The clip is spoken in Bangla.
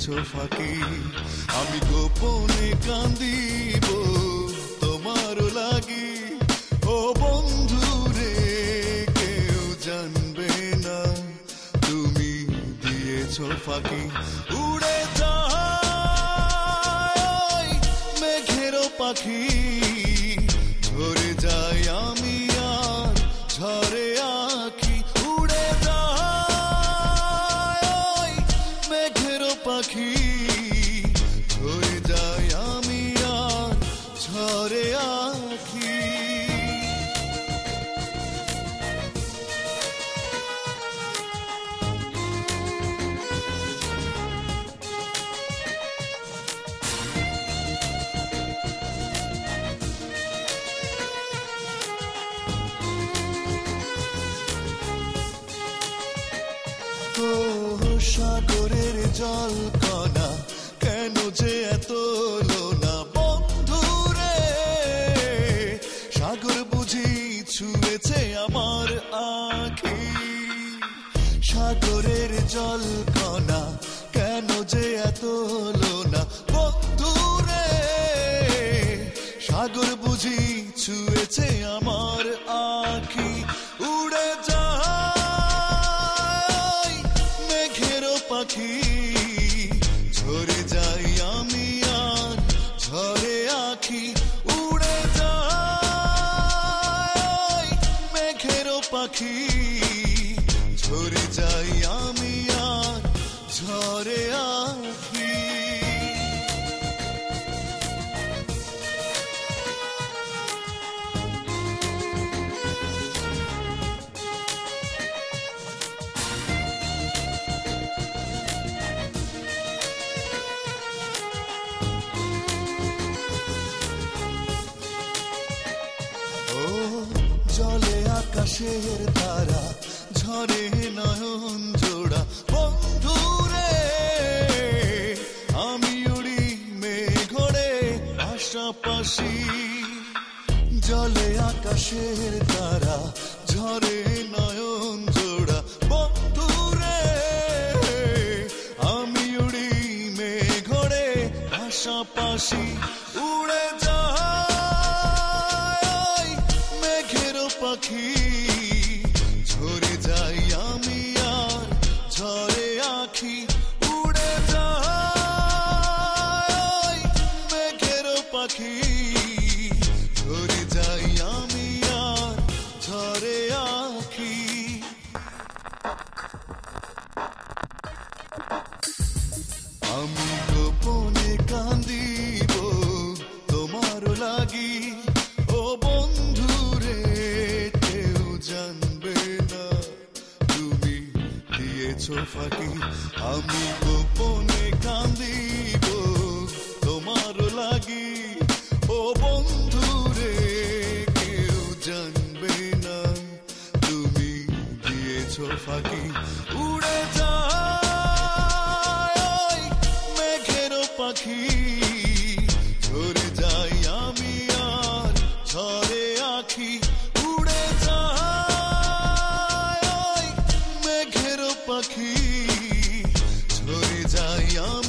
ফাঁকি আমি গোপনে কান্দিব তোমারও লাগি ও বন্ধু রে কেউ জানবে না তুমি দিয়েছো ফাঁকি উড়ে যায় মেঘেরও পাখি ঝরে যায় আমি আর ঝরে আঁখি উড়ে যায় মেঘেরও পাখি ঝরে যায় আমি আর ঝরে আঁখি সাগরের জল কণা কেন যে এত লোনা বন্ধু রে সাগর বুঝি ছুঁয়েছে আমার আঁখি সাগরের জল কণা কেন যে এত লোনা বন্ধু রে সাগর বুঝি ছুঁয়েছে আমার আঁখি উড়ে যায় মেঘেরও পাখি ঝরে যাই আমি আর ঝরে আঁখি উড়ে যায় মেঘেরও পাখি ঝরে যাই আমি আর ঝরে আঁখি জলে আকাশের তারা ঝরে নয়ন জোড়া বন্ধু রে আমি উড়ি মেঘরে পাশাপাশি জলে আকাশের তারা ঝরে নয়ন জোড়া বন্ধু রে আমি উড়ি মেঘরে পাশাপাশি উড়ে যায় মেঘেরও পাখি ঝরে যাই আমি আর ঝরে আঁখি উড়ে যায় মেঘেরও পাখি ঝরে যাই আমি আর ঝরে আঁখি আমি গোপনে কান্দিব তোমারও লাগি ও বন্ধু রে কেউ জানবে না তুমি দিয়েছো ফাঁকি আমি গোপনে কান্দিব তোমারও লাগি ও বন্ধু রে কেউ জানবে না তুমি দিয়েছো ফাঁকি উড়ে যায় মেঘেরও পাখি ঝরে যাই আমি আর ঝরে আঁখি উড়ে যায় মেঘেরও পাখি ঝরে যাই আমি